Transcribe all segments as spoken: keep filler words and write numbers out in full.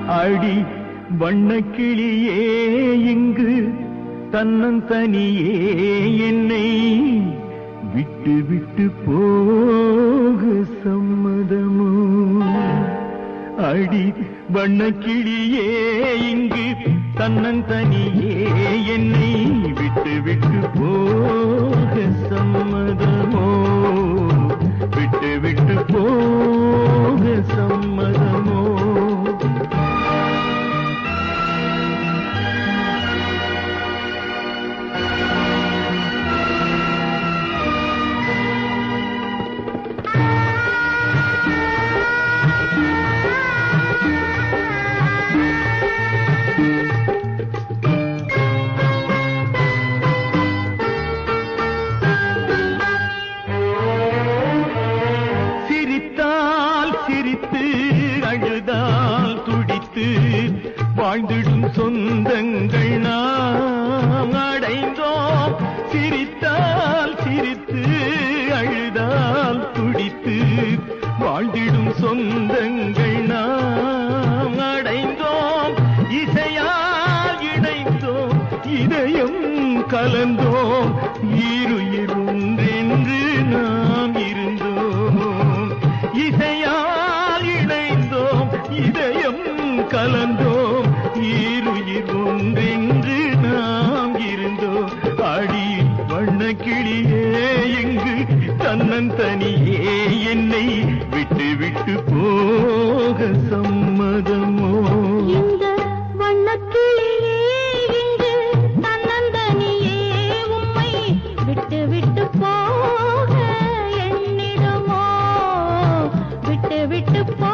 அடி வண்ணக்கிளியே இங்கு தன்னந்தனியே என்னை விட்டு விட்டு போக சம்மதமோ? அடி வண்ணக்கிளியே இங்கு தன்னந்தனியே என்னை விட்டு விட்டு போக சம்மதமோ? விட்டு விட்டு போக சம்மதமோ? வாழ்ந்திடும் சொந்தங்கள் நாம் அடைந்தோம். சிரித்தால் சிரித்து அழுதால் துடித்து வாழ்ந்திடும் சொந்தங்கள் நாம் அடைந்தோம். இசையால் இணைந்தோம், இதயம் கலந்தோம், ஈருயிர் ஒன்றென்று நாம் இருந்தோம். இசையால் இணைந்தோம், இதயம் கலந்தோம், ஈருயிர் ஒன்றென்று நாம் இருந்தோம். அடி வண்ணக்கிளியே இங்கு தன்னந்தனியே என்னை விட்டு விட்டு போக சம்மதமோ? இந்த வண்ணக்கிளியே இங்கு தன்னந்தனியே உம்மை விட்டு விட்டு போக எண்ணிடுமோ? விட்டு விட்டு போக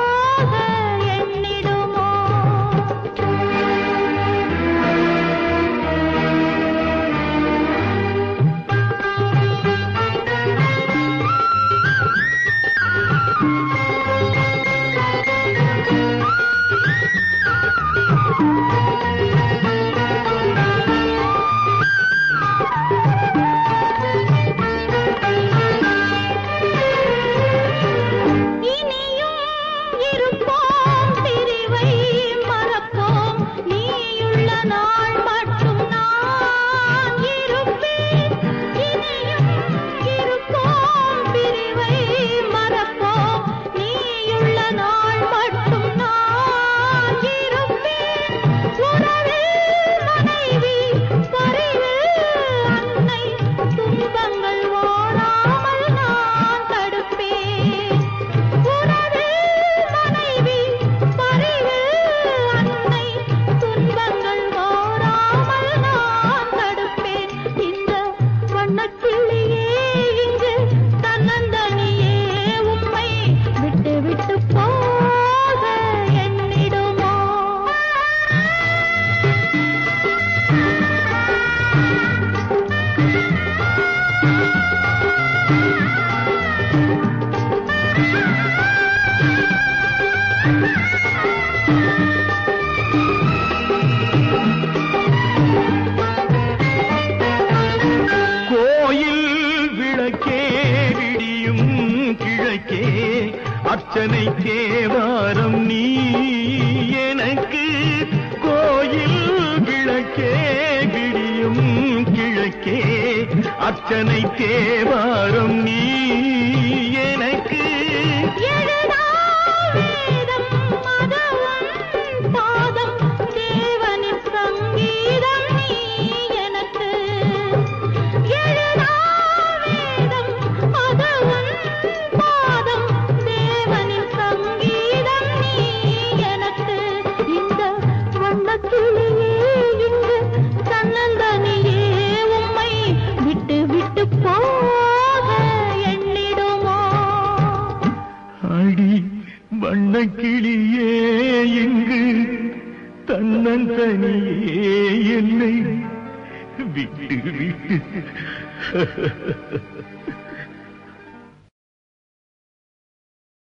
அர்ச்சனை தேவாரம் நீ எனக்கு. கோயில் விளக்கே விடியும் கிழக்கே அர்ச்சனை தேவாரம் நீ எனக்கு. வண்ணக்கிளியே இங்கு தன்னந்தனியே என்னை விட்டு விட்டு